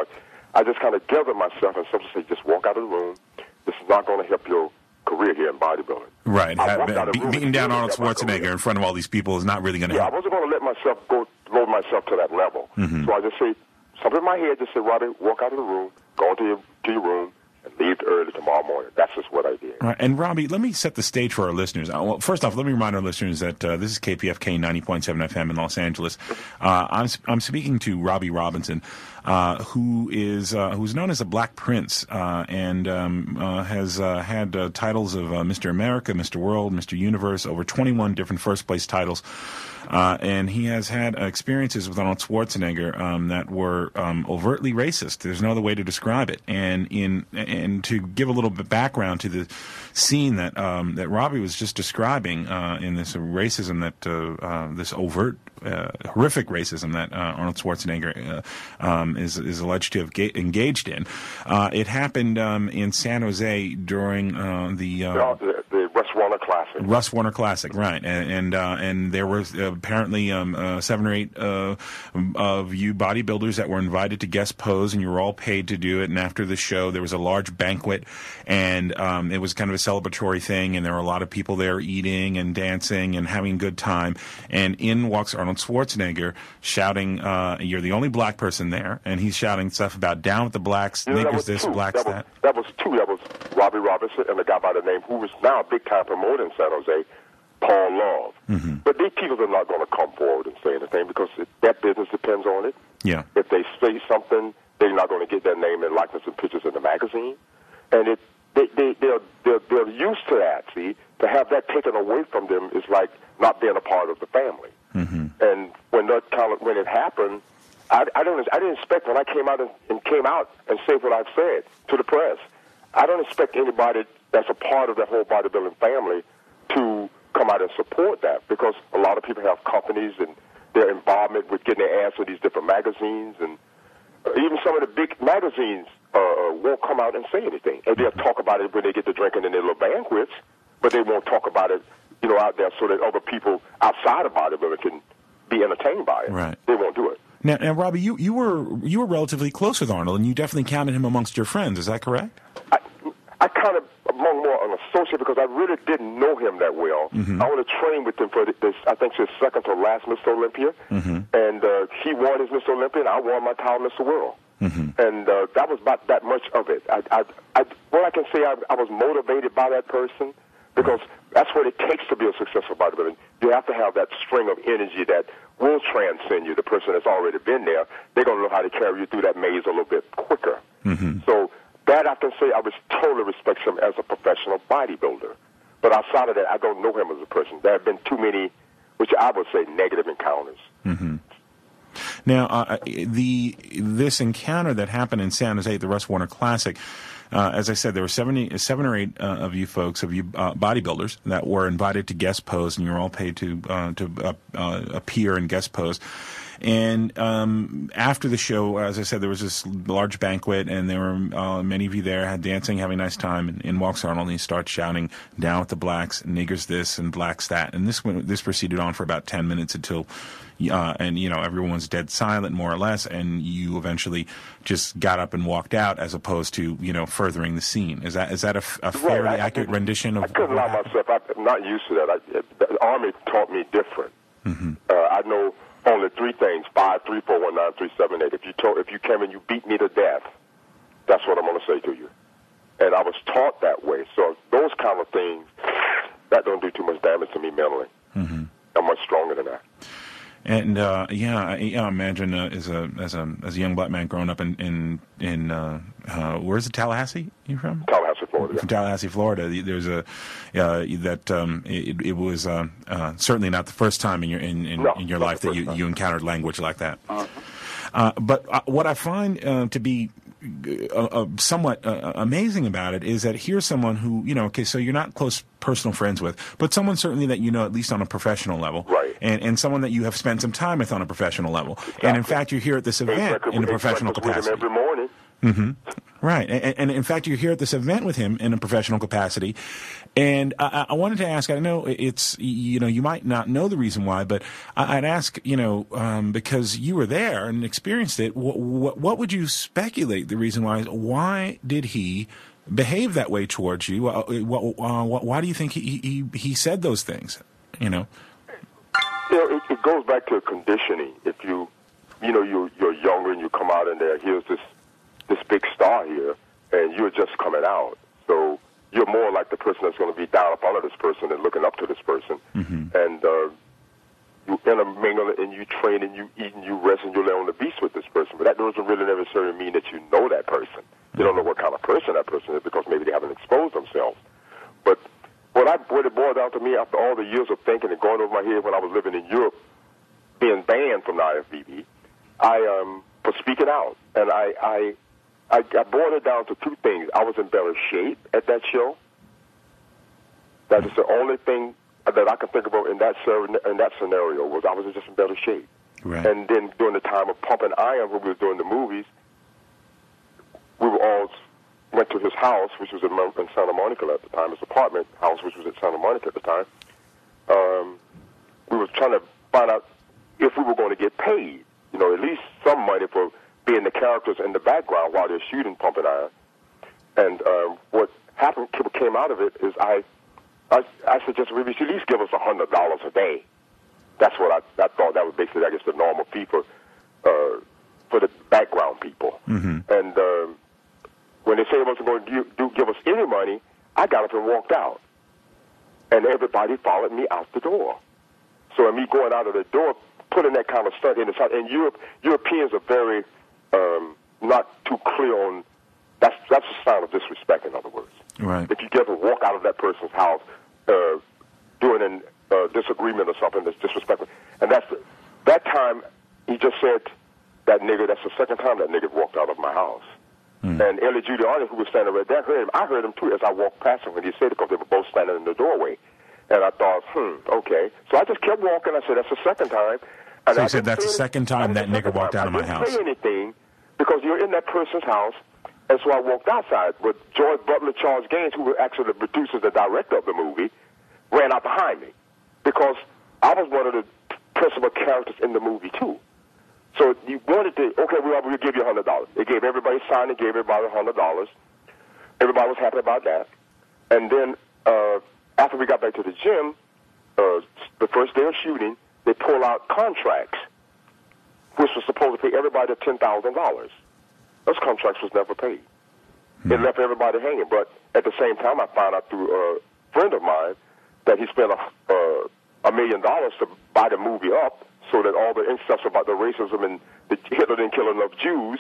S12: I just kind of gathered myself and simply say, just walk out of the room. This is not going to help your career here in bodybuilding.
S13: Right.
S12: I
S13: Have,
S12: walked out of the
S13: be,
S12: room
S13: beating
S12: and
S13: down
S12: really
S13: Arnold
S12: helped my
S13: Schwarzenegger
S12: career.
S13: in front of all these people is not really going to
S12: Yeah, I
S13: help.
S12: wasn't going to let myself go load myself to that level.
S13: Mhm.
S12: So I just say, something in my head just said, Robbie, walk out of the room, go into your, to your room, and leave early tomorrow morning. That's just what I did.
S13: Right. And Robbie, let me set the stage for our listeners. Uh, well, first off, let me remind our listeners that uh, this is K P F K ninety point seven F M in Los Angeles. Uh, I'm I'm speaking to Robbie Robinson, uh, who is uh, who's known as a Black Prince uh, and um, uh, has uh, had uh, titles of uh, Mister America, Mister World, Mister Universe, over twenty-one different first place titles. Uh, and he has had uh, experiences with Arnold Schwarzenegger um, that were um, overtly racist. There's no other way to describe it. And in and to give a little bit background to the scene that um, that Robbie was just describing uh, in this racism that uh, uh, this overt, uh, horrific racism that uh, Arnold Schwarzenegger uh, um, is is alleged to have ga- engaged in. Uh, it happened um, in San Jose during uh, the. Uh,
S12: Yeah, the, the Russ Warner Classic.
S13: Russ Warner Classic, right? And and, uh, and there were uh, apparently um, uh, seven or eight uh, of you bodybuilders that were invited to guest pose, and you were all paid to do it. And after the show, there was a large banquet, and um, it was kind of a celebratory thing. And there were a lot of people there eating and dancing and having a good time. And in walks Arnold Schwarzenegger, shouting, uh, "You're the only black person there," and he's shouting stuff about "down with the blacks,
S12: You know, that
S13: niggers
S12: was
S13: this,
S12: two.
S13: blacks
S12: that.
S13: that."
S12: Was, that was two. That was Robbie Robinson and a guy by the name who is now a big-time promoter in San Jose, Paul Love.
S13: Mm-hmm.
S12: But these people are not going to come forward and say anything because it, that business depends on it.
S13: Yeah.
S12: If they say something, they're not going to get their name and likeness and pictures in the magazine. And it, they, they, they're, they're, they're used to that, see. To have that taken away from them is like not being a part of the family.
S13: Mm-hmm.
S12: And when that kind of, when it happened, I, I don't I didn't expect when I came out and, and came out and said what I've said to the press. I don't expect anybody that's a part of the whole bodybuilding family to come out and support that because a lot of people have companies and their involvement with getting their ads in these different magazines, and even some of the big magazines uh, won't come out and say anything. And they'll talk about it when they get to drinking in their little banquets, but they won't talk about it, you know, out there so that other people outside of bodybuilding can be entertained by it.
S13: Right.
S12: They won't do it.
S13: Now, now, Robbie, you, you were you were relatively close with Arnold, and you definitely counted him amongst your friends. Is that correct?
S12: I, I kind of among more an associate because I really didn't know him that well.
S13: Mm-hmm.
S12: I want to train with him for this. I think it's his second to last Mister Olympia,
S13: Mm-hmm.
S12: and uh, he won his Mister Olympia, and I won my title Mister World.
S13: Mm-hmm.
S12: And uh, that was about that much of it. I, I, I, what I can say, I, I was motivated by that person because that's what it takes to be a successful bodybuilder. You have to have that string of energy that will transcend you. The person that's already been there, they're going to know how to carry you through that maze a little bit quicker.
S13: Mm-hmm.
S12: So that I can say I was totally respect him as a professional bodybuilder. But outside of that, I don't know him as a person. There have been too many, which I would say, negative encounters.
S13: Mm-hmm. Now, uh, the this encounter that happened in San Jose at the Russ Warner Classic, uh, as I said, there were seventy, seven or eight uh, of you folks, of you uh, bodybuilders, that were invited to guest pose, and you were all paid to uh, to uh, uh, appear and guest pose. And um, after the show, as I said, there was this large banquet, and there were uh, many of you there, had dancing, having a nice time. And in walks Arnold, and he starts shouting, "Down with the blacks, niggers this, and blacks that." And this went, this proceeded on for about ten minutes until, uh, and you know, everyone's dead silent, more or less, and you eventually just got up and walked out, as opposed to, you know, furthering the scene. Is that is that a, a fairly
S12: Right, I-
S13: accurate
S12: I,
S13: rendition of?
S12: I couldn't allow myself. I, I'm not used to that. I, the Army taught me different.
S13: Mm-hmm.
S12: Uh, I know only three things: five, three, four, one, nine, three, seven, eight. If you told, if you came and you beat me to death, that's what I'm going to say to you. And I was taught that way. So those kind of things, that don't do too much damage to me mentally.
S13: Mm-hmm.
S12: I'm much stronger than that.
S13: And uh, yeah, I, yeah, imagine uh, as a as a as a young black man growing up in in in uh, uh, where's it, Tallahassee? You from?
S12: Tallahassee, Florida.
S13: From Tallahassee, Florida. There's a uh, that um, it, it was uh, uh, certainly not the first time in your in, in,
S12: No,
S13: in your
S12: not
S13: life
S12: the
S13: that you,
S12: first time.
S13: you encountered language like that.
S12: Uh-huh.
S13: Uh, but uh, what I find uh, to be uh, uh, somewhat uh, amazing about it is that here's someone who, you know, okay, so you're not close personal friends with, but someone certainly that you know at least on a professional level,
S12: right?
S13: And and someone that you have spent some time with on a professional level. Exactly. And in fact, you're here at this event in a professional capacity.
S12: Every morning.
S13: Mm-hmm. Right, and, and in fact, you're here at this event with him in a professional capacity. And I, I wanted to ask, I know it's, you know, you might not know the reason why, but I'd ask, you know, um, because you were there and experienced it, what, what, what would you speculate the reason why? Why did he behave that way towards you? Uh, what, uh, why do you think he, he, he said those things, you know?
S12: You know, it, it goes back to conditioning. If you, you know, you're, you're younger and you come out and there, here's this this big star here, and you're just coming out. So you're more like the person that's going to be down up under this person and looking up to this person.
S13: Mm-hmm.
S12: And uh, you intermingle and you train and you eat and you rest and you lay on the beach with this person. But that doesn't really necessarily mean that you know that person. You don't know what kind of person that person is because maybe they haven't exposed themselves. But what, I, what it boiled down to me after all the years of thinking and going over my head when I was living in Europe, being banned from the I F B B, I um, was speaking out. And I... I I, I boiled it down to two things. I was in better shape at that show. That is the only thing that I can think about in that in that scenario was I was just in better shape.
S13: Right.
S12: And then during the time of Pumping Iron, when we were doing the movies, we were all went to his house, which was in, in Santa Monica at the time, his apartment house, which was at Santa Monica at the time. Um, we were trying to find out if we were going to get paid, you know, at least some money for being the characters in the background while they're shooting Pumping Iron. And um, what happened, what came out of it is I, I, I suggested we should at least give us one hundred dollars a day. That's what I, I thought that was basically, I guess, the normal fee for, uh, for the background people.
S13: Mm-hmm.
S12: And um, when they said they wasn't going to do, do, give us any money, I got up and walked out. And everybody followed me out the door. So in me going out of the door, putting that kind of stunt in the south, and Europe, Europeans are very... Um, not too clear on, that's that's a sign of disrespect, in other words.
S13: Right.
S12: If you get to walk out of that person's house uh, doing a uh, disagreement or something that's disrespectful, and that's the, that time he just said, that nigger, that's the second time that nigger walked out of my house. Mm. And Ellie Giuliani, who was standing right there, heard him. I heard him too as I walked past him when he said it because they were both standing in the doorway. And I thought, hmm, okay. So I just kept walking. I said, that's the second time. And
S13: so you
S12: I
S13: said that's the second time that nigger walked out of my house.
S12: I didn't say anything because you're in that person's house, and so I walked outside. But George Butler, Charles Gaines, who were actually the producers, the director of the movie, ran out behind me because I was one of the principal characters in the movie too. So you wanted to, okay, we'll, we'll give you one hundred dollars. They gave everybody a sign, they gave everybody one hundred dollars. Everybody was happy about that. And then uh, after we got back to the gym, uh, the first day of shooting, they pull out contracts, which was supposed to pay everybody ten thousand dollars. Those contracts was never paid. Mm-hmm. It left everybody hanging. But at the same time, I found out through a friend of mine that he spent a, uh, a million dollars to buy the movie up so that all the insults about the racism and the Hitler didn't kill enough Jews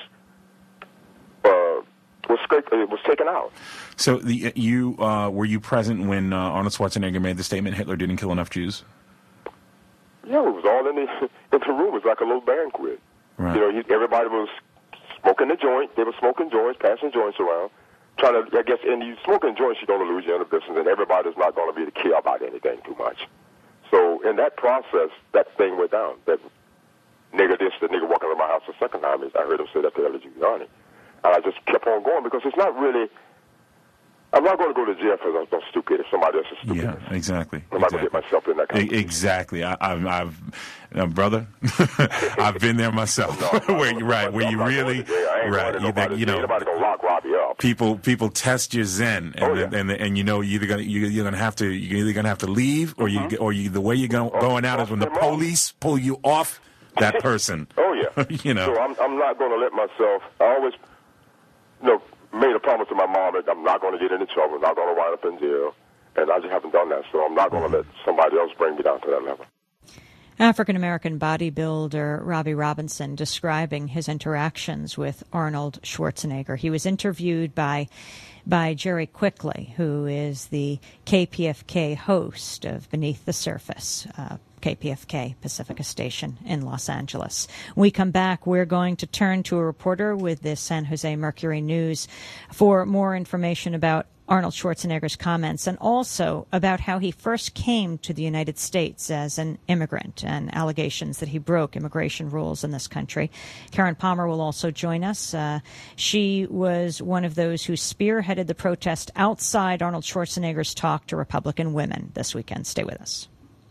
S12: uh, was, it was taken out.
S13: So the, you uh, were you present when uh, Arnold Schwarzenegger made the statement, Hitler didn't kill enough Jews?
S12: Yeah, it was all in the, in the room. It was like a little banquet.
S13: Right.
S12: You know, he, everybody was smoking the joint. They were smoking joints, passing joints around, trying to, I guess, and you smoking joints, you're going to lose your inhibitions, and everybody's not going to be to care about anything too much. So in that process, that thing went down. That nigger this, the nigger walking out of my house the second time, is I heard him say that to Ellie Giuliani. And I just kept on going because it's not really, I'm not going to go to jail for I'm stupid if somebody else is stupid.
S13: Yeah, exactly.
S12: I'm not going to get myself in that kind of
S13: Exactly. I, I've, I've uh, brother, I've been there myself.
S12: No,
S13: where you right, where you really, right, you, think, you know,
S12: anybody gonna lock Robbie up.
S13: People, people test your zen, and
S12: oh, yeah.
S13: and, and and you know you're either gonna you're, you're gonna have to you're either gonna have to leave, or mm-hmm. you or you the way you're going going out is when the police pull you off that person.
S12: Oh yeah,
S13: you know.
S12: So I'm I'm not going to let myself. I always, you know, made a promise to my mom that I'm not going to get into trouble, I'm not going to wind up in jail, and I just haven't done that. So I'm not going to mm-hmm. let somebody else bring me down to that level.
S1: African-American bodybuilder Robbie Robinson describing his interactions with Arnold Schwarzenegger. He was interviewed by by Jerry Quickly, who is the K P F K host of Beneath the Surface, uh, K P F K Pacifica Station in Los Angeles. When we come back, we're going to turn to a reporter with the San Jose Mercury News for more information about Arnold Schwarzenegger's comments, and also about how he first came to the United States as an immigrant and allegations that he broke immigration rules in this country. Karen Palmer will also join us. Uh, she was one of those who spearheaded the protest outside Arnold Schwarzenegger's talk to Republican women this weekend. Stay with us.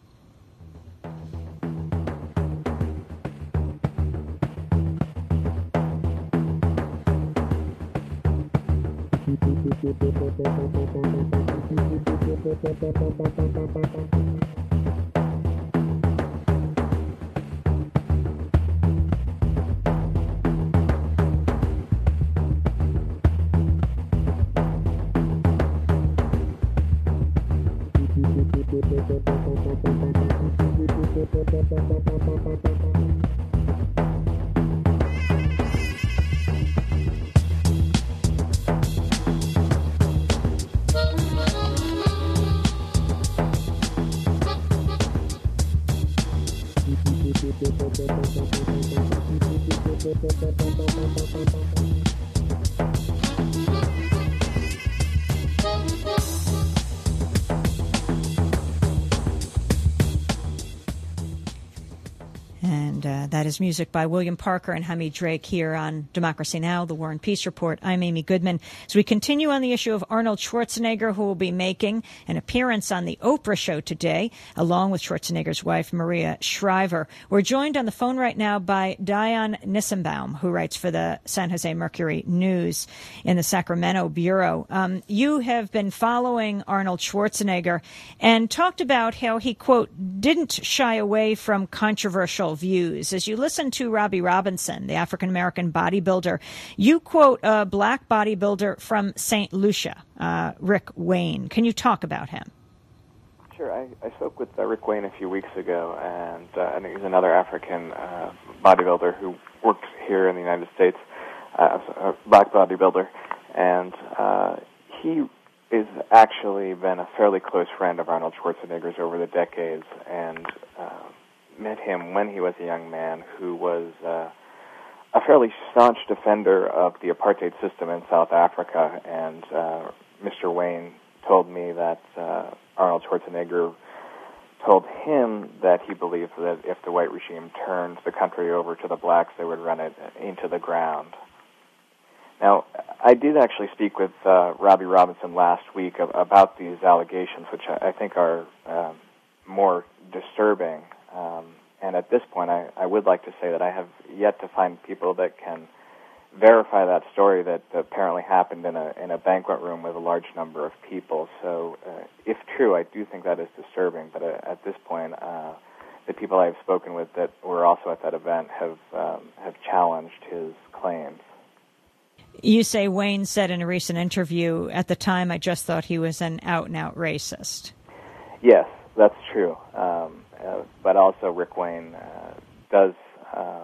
S1: And uh, that is music by William Parker and Hamid Drake here on Democracy Now!, the War and Peace Report. I'm Amy Goodman. As we continue on the issue of Arnold Schwarzenegger, who will be making an appearance on the Oprah Show today, along with Schwarzenegger's wife, Maria Shriver. We're joined on the phone right now by Diane Nissenbaum, who writes for the San Jose Mercury News in the Sacramento Bureau. Um, you have been following Arnold Schwarzenegger and talked about how he, quote, didn't shy away from controversial views. As you listen to Robbie Robinson, the African-American bodybuilder, you quote a black bodybuilder from Saint Lucia, uh, Rick Wayne. Can you talk about him?
S14: Sure. I, I spoke with uh, Rick Wayne a few weeks ago, and uh, I think he's another African uh, bodybuilder who works here in the United States, uh, a black bodybuilder, and uh, he has actually been a fairly close friend of Arnold Schwarzenegger's over the decades, and uh, met him when he was a young man who was uh, a fairly staunch defender of the apartheid system in South Africa. And uh, Mister Wayne told me that uh, Arnold Schwarzenegger told him that he believed that if the white regime turned the country over to the blacks, they would run it into the ground. Now, I did actually speak with uh, Robbie Robinson last week of, about these allegations, which I, I think are uh, more disturbing. Um, and at this point, I, I would like to say that I have yet to find people that can verify that story that apparently happened in a in a banquet room with a large number of people. So, uh, if true, I do think that is disturbing. But uh, at this point, uh, the people I have spoken with that were also at that event have um, have challenged his claims.
S1: You say Wayne said in a recent interview, at the time I just thought he was an out-and-out racist.
S14: Yes, that's true. Um, uh, but also Rick Wayne uh, does uh,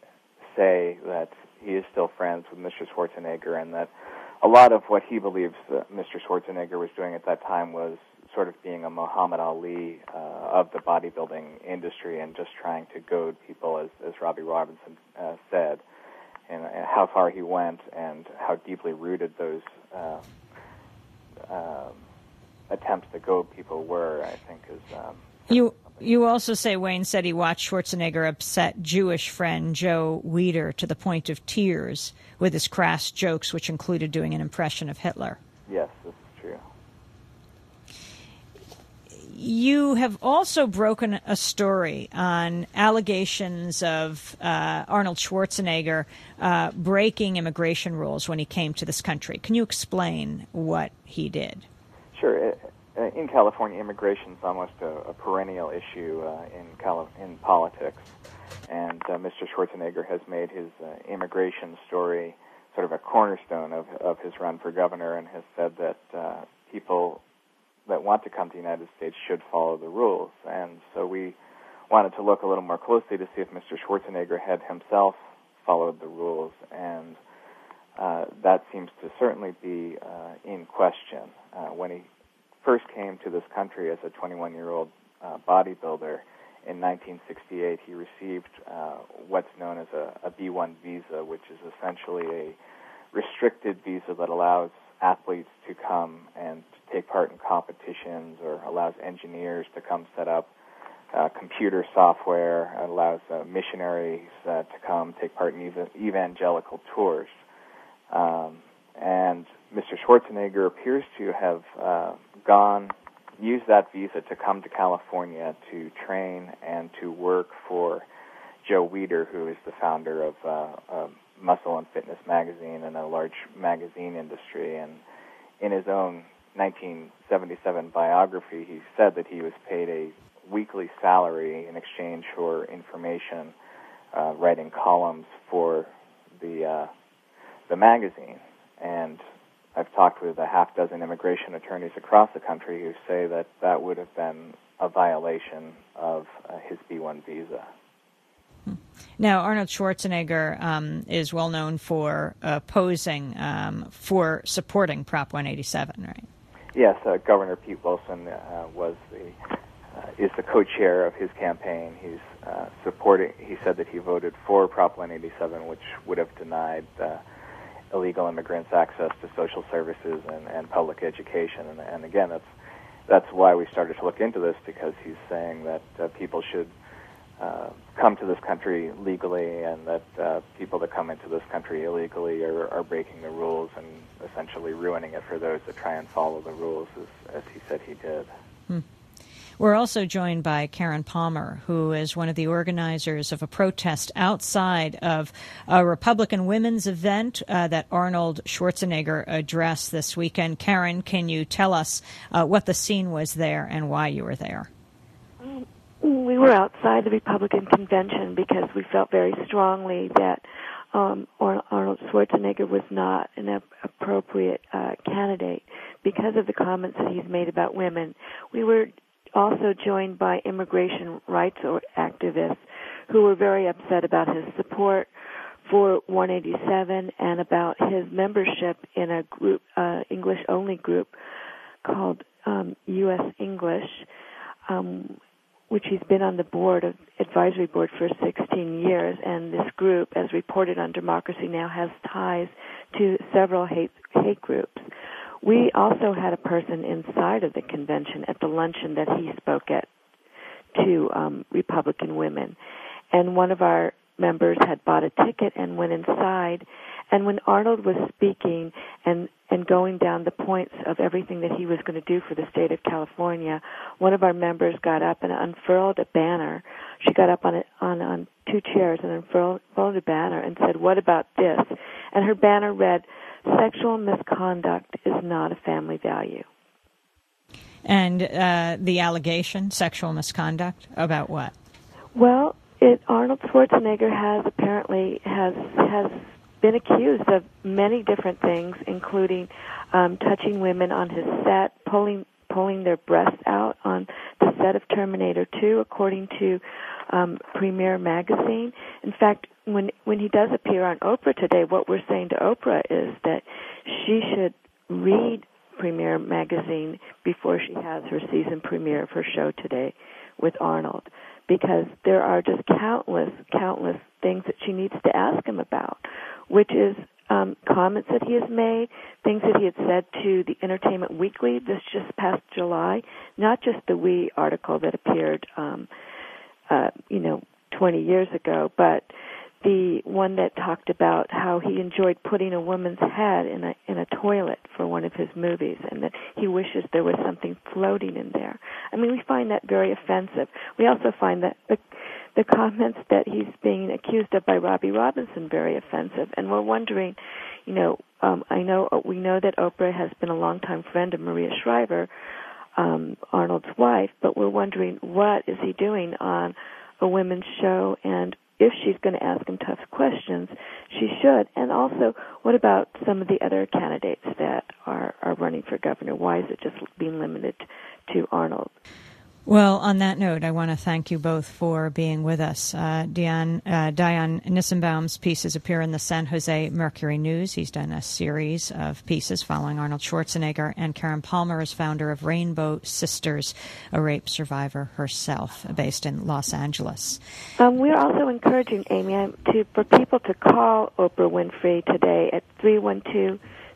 S14: say that he is still friends with Mister Schwarzenegger, and that a lot of what he believes that Mister Schwarzenegger was doing at that time was sort of being a Muhammad Ali uh, of the bodybuilding industry and just trying to goad people, as, as Robbie Robinson uh, said, and, and how far he went and how deeply rooted those uh, uh, attempts to goad people were, I think, is... Um,
S1: you You also say Wayne said he watched Schwarzenegger upset Jewish friend Joe Weider to the point of tears with his crass jokes, which included doing an impression of Hitler.
S14: Yes, this is true.
S1: You have also broken a story on allegations of uh, Arnold Schwarzenegger uh, breaking immigration rules when he came to this country. Can you explain what he did?
S14: Sure. In California, immigration is almost a, a perennial issue uh, in Cali- in politics, and uh, Mister Schwarzenegger has made his uh, immigration story sort of a cornerstone of, of his run for governor, and has said that uh, people that want to come to the United States should follow the rules. And so we wanted to look a little more closely to see if Mister Schwarzenegger had himself followed the rules, and uh, that seems to certainly be uh, in question. Uh, when he first came to this country as a twenty-one-year-old uh, bodybuilder in nineteen sixty-eight, he received uh, what's known as a, a B one visa, which is essentially a restricted visa that allows athletes to come and take part in competitions, or allows engineers to come set up uh, computer software, allows uh, missionaries uh, to come take part in ev- evangelical tours. Um, and Mister Schwarzenegger appears to have uh, gone, used that visa to come to California to train and to work for Joe Weider, who is the founder of uh, uh, Muscle and Fitness magazine and a large magazine industry. And in his own nineteen seventy-seven biography, he said that he was paid a weekly salary in exchange for information, uh, writing columns for the uh, the magazine. And I've talked with a half dozen immigration attorneys across the country who say that that would have been a violation of uh, his B one visa.
S1: Now, Arnold Schwarzenegger um, is well known for uh, posing um, for supporting Prop one eighty-seven, right?
S14: Yes, uh, Governor Pete Wilson uh, was the uh, is the co-chair of his campaign. He's uh, supporting. He said that he voted for Prop one eighty-seven, which would have denied uh, illegal immigrants access to social services and, and public education. And, and again, that's that's why we started to look into this, because he's saying that uh, people should uh, come to this country legally, and that uh, people that come into this country illegally are, are breaking the rules and essentially ruining it for those that try and follow the rules, as, as he said he did.
S1: Hmm. We're also joined by Karen Palmer, who is one of the organizers of a protest outside of a Republican women's event uh, that Arnold Schwarzenegger addressed this weekend. Karen, can you tell us uh, what the scene was there and why you were there?
S15: We were outside the Republican convention because we felt very strongly that um, Arnold Schwarzenegger was not an ap- appropriate uh, candidate because of the comments that he's made about women. We were also joined by immigration rights activists who were very upset about his support for one eighty-seven and about his membership in a group, uh, English-only group called um, U S English, um, which he's been on the board of advisory board for sixteen years. And this group, as reported on Democracy Now!, has ties to several hate hate groups. We also had a person inside of the convention at the luncheon that he spoke at to um, Republican women. And one of our members had bought a ticket and went inside. And when Arnold was speaking and, and going down the points of everything that he was going to do for the state of California, one of our members got up and unfurled a banner. She got up on a, on, on two chairs and unfurled a banner and said, "What about this?" And her banner read, "Sexual misconduct is not a family value."
S1: And uh, the allegation, sexual misconduct, about what?
S15: Well, it, Arnold Schwarzenegger has apparently has has been accused of many different things, including um, touching women on his set, pulling pulling their breasts out on the set of Terminator two, according to um, Premiere Magazine. In fact, when when he does appear on Oprah today, what we're saying to Oprah is that she should read Premiere Magazine before she has her season premiere of her show today with Arnold, because there are just countless, countless things that she needs to ask him about, which is um, comments that he has made, things that he had said to the Entertainment Weekly this just past July, not just the We article that appeared, um, uh, you know, twenty years ago, but the one that talked about how he enjoyed putting a woman's head in a in a toilet for one of his movies, and that he wishes there was something floating in there. I mean, we find that very offensive. We also find that the, the comments that he's being accused of by Robbie Robinson very offensive, and we're wondering, you know, um, I know we know that Oprah has been a longtime friend of Maria Shriver, um, Arnold's wife, but we're wondering what is he doing on a women's show, and if she's going to ask him tough questions, she should. And also, what about some of the other candidates that are, are running for governor? Why is it just being limited to Arnold?
S1: Well, on that note, I want to thank you both for being with us. Uh, Dion, uh, Dion Nissenbaum's pieces appear in the San Jose Mercury News. He's done a series of pieces following Arnold Schwarzenegger. And Karen Palmer is founder of Rainbow Sisters, a rape survivor herself, based in Los Angeles.
S15: Um, we're also encouraging, Amy, to for people to call Oprah Winfrey today at three one two,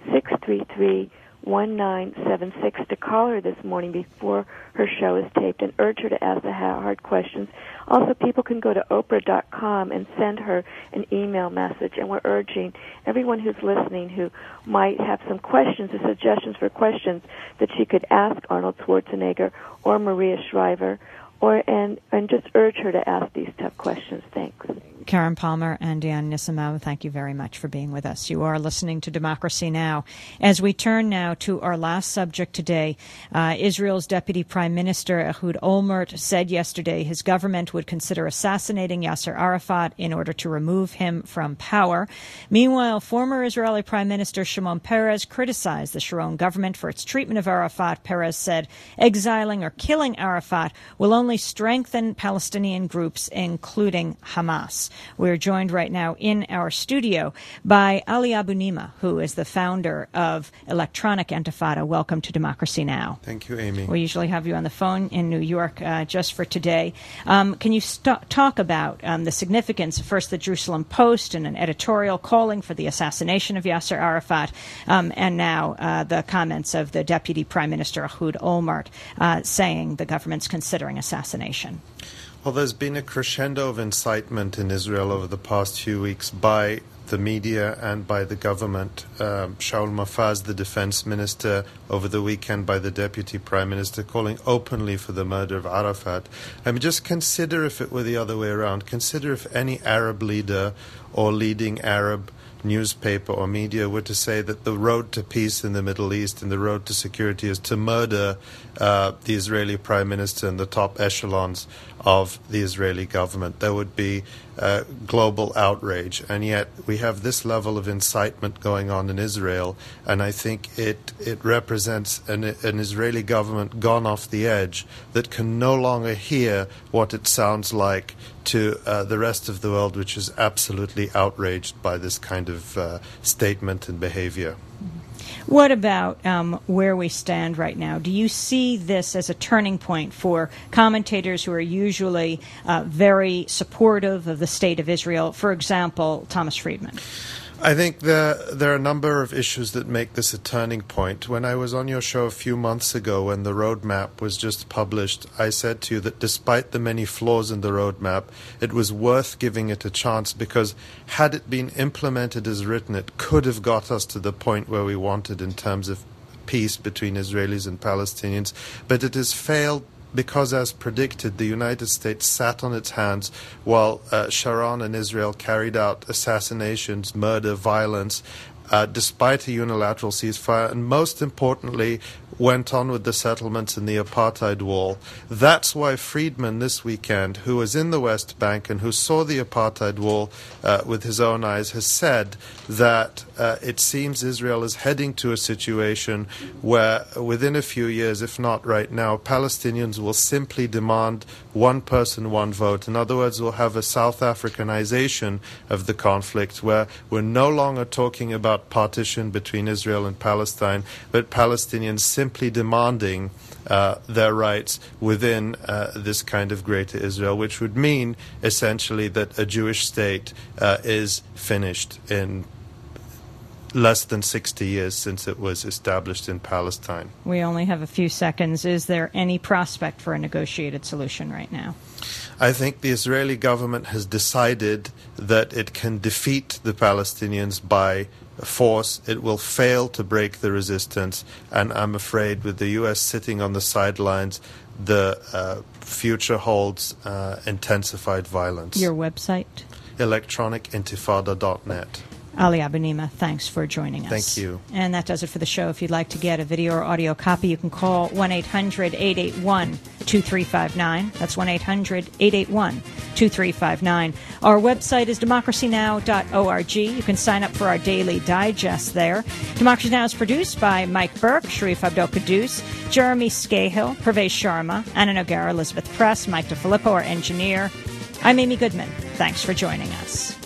S15: six three three, one nine seven six to call her this morning before her show is taped and urge her to ask the hard questions. Also, people can go to Oprah dot com and send her an email message, and we're urging everyone who's listening who might have some questions or suggestions for questions that she could ask Arnold Schwarzenegger or Maria Shriver, or and, and just urge her to ask these tough questions. Thanks.
S1: Karen Palmer and Diane Nissimou, thank you very much for being with us. You are listening to Democracy Now! As we turn now to our last subject today, uh, Israel's Deputy Prime Minister Ehud Olmert said yesterday his government would consider assassinating Yasser Arafat in order to remove him from power. Meanwhile, former Israeli Prime Minister Shimon Peres criticized the Sharon government for its treatment of Arafat. Peres said exiling or killing Arafat will only strengthen Palestinian groups, including Hamas. We're joined right now in our studio by Ali Abunimah, who is the founder of Electronic Intifada. Welcome to Democracy Now!
S2: Thank you, Amy.
S1: We usually have you on the phone in New York uh, just for today. Um, can you st- talk about um, the significance of first the Jerusalem Post and an editorial calling for the assassination of Yasser Arafat, um, and now uh, the comments of the Deputy Prime Minister Ehud Olmert uh, saying the government's considering assassination?
S2: Well, there's been a crescendo of incitement in Israel over the past few weeks by the media and by the government. Um, Shaul Mofaz, the defense minister, over the weekend by the deputy prime minister, calling openly for the murder of Arafat. I mean, just consider if it were the other way around. Consider if any Arab leader or leading Arab newspaper or media were to say that the road to peace in the Middle East and the road to security is to murder uh, the Israeli prime minister and the top echelons of the Israeli government. There would be uh, global outrage. And yet we have this level of incitement going on in Israel, and I think it, it represents an, an Israeli government gone off the edge that can no longer hear what it sounds like to uh, the rest of the world, which is absolutely outraged by this kind of uh, statement and behavior.
S1: What about um, where we stand right now? Do you see this as a turning point for commentators who are usually uh, very supportive of the state of Israel? For example, Thomas Friedman.
S2: I think there, there are a number of issues that make this a turning point. When I was on your show a few months ago, when the roadmap was just published, I said to you that despite the many flaws in the roadmap, it was worth giving it a chance, because had it been implemented as written, it could have got us to the point where we wanted in terms of peace between Israelis and Palestinians. But it has failed because, as predicted, the United States sat on its hands while uh, Sharon and Israel carried out assassinations, murder, violence, uh, despite a unilateral ceasefire, and most importantly, went on with the settlements in the apartheid wall. That's why Friedman this weekend, who was in the West Bank and who saw the apartheid wall uh, with his own eyes, has said that uh, it seems Israel is heading to a situation where within a few years, if not right now, Palestinians will simply demand one person, one vote. In other words, we'll have a South Africanization of the conflict, where we're no longer talking about partition between Israel and Palestine, but Palestinians simply simply demanding uh, their rights within uh, this kind of greater Israel, which would mean essentially that a Jewish state uh, is finished in less than sixty years since it was established in Palestine.
S1: We only have a few seconds. Is there any prospect for a negotiated solution right now?
S2: I think the Israeli government has decided that it can defeat the Palestinians by force. It will fail to break the resistance, and I'm afraid with the U S sitting on the sidelines, the uh, future holds uh, intensified violence.
S1: Your website?
S2: electronic intifada dot net.
S1: Ali Abunimah, thanks for joining us.
S2: Thank you.
S1: And that does it for the show. If you'd like to get a video or audio copy, you can call one eight hundred eight eight one two three five nine. That's one eight hundred eight eight one two three five nine. Our website is democracy now dot org. You can sign up for our daily digest there. Democracy Now! Is produced by Mike Burke, Sharif Abdel-Quddus, Jeremy Scahill, Pervez Sharma, Anna Noguera, Elizabeth Press, Mike DeFilippo, our engineer. I'm Amy Goodman. Thanks for joining us.